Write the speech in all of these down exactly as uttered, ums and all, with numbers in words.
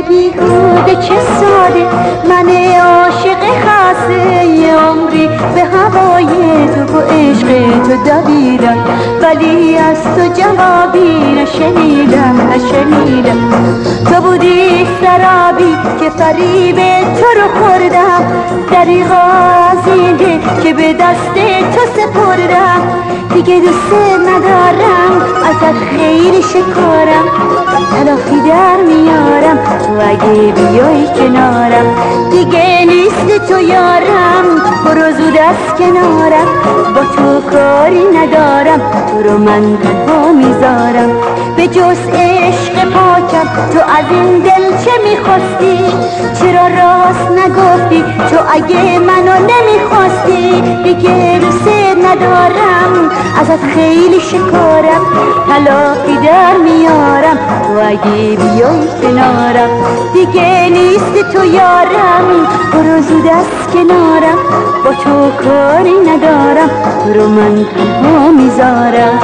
بیهوده چه ساده، من عاشق خاصه یه عمری به هوای تو و عشق تو دویدم، ولی از تو جوابی نشنیدم نشنیدم. تو بودی سرابی که فریب تو رو خوردم، دریغا عزیزه که به دست تو سپردم. دیگه دوست ندارم ازت خیلی شکارم، تلافی در میارم تو اگه بیای کنارم. دیگه نیست تو یارم، برو زود از کنارم، با تو کاری ندارم، تو رو من تنها میذارم. به جز عشق پاکم تو از این دل چه میخواستی؟ چرا راست نگفتی تو اگه منو نمیخواستی؟ دیگه دوست ندارم ازت خیلی شکارم، تلافی در میارم تو اگه بیای کنارم. دیگه نیست تو یارم، برو زود از کنارم، با تو کاری ندارم، تو رو من تنها میذارم.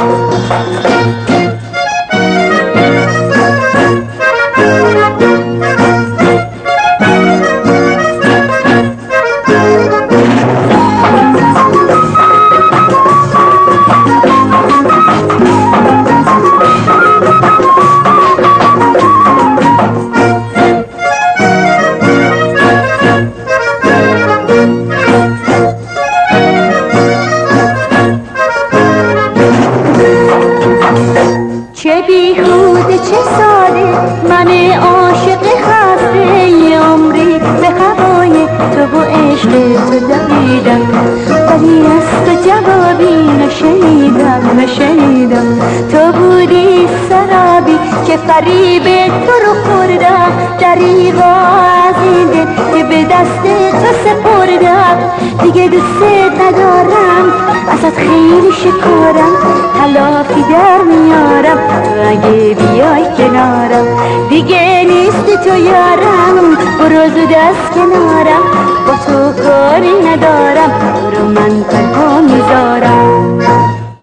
چه بیهوده چه ساده، من عاشق خسته یه عمری به هوای تو و عشق تو دویدم، ولی از تو جوابی نشنیدم نشنیدم. تو بودی سرابی که فریب تو رو خوردم، دریغا عزیزه که به دست تو سپردم. دیگه دوست ندارم ازت خیلی شکارم، تلافی در میارم تو اگه بیای کنارم. دیگه نیست تو یارم، برو زود از کنارم، با تو کاری ندارم، تو رو من تنها میذارم.